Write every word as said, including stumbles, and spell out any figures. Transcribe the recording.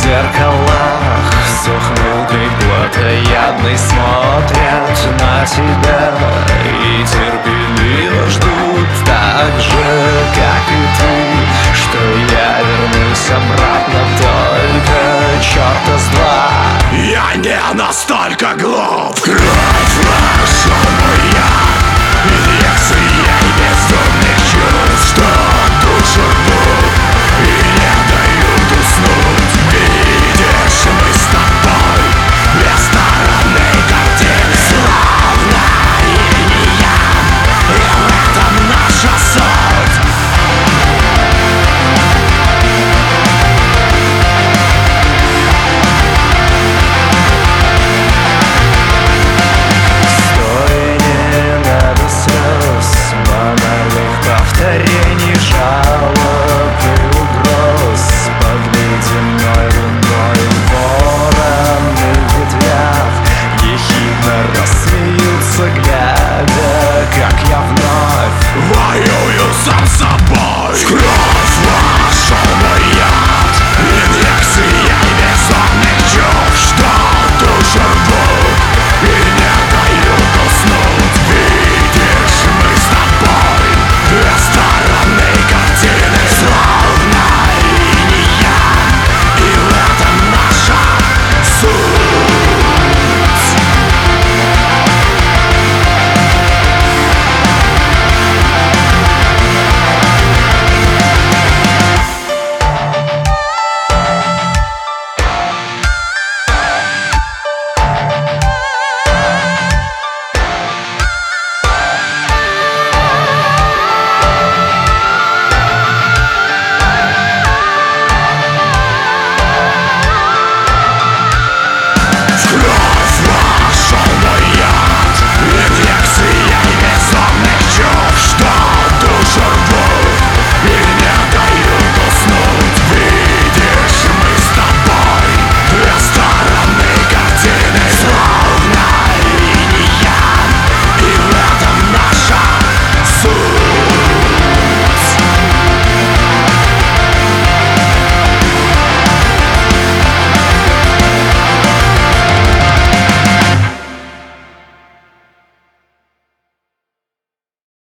зеркалах сухнутый, плотоядный смотрят на тебя и терпеливо ждут, так же, как и ты, что я вернусь обратно, только черта с два. Я не настолько глуп, кровь нашу я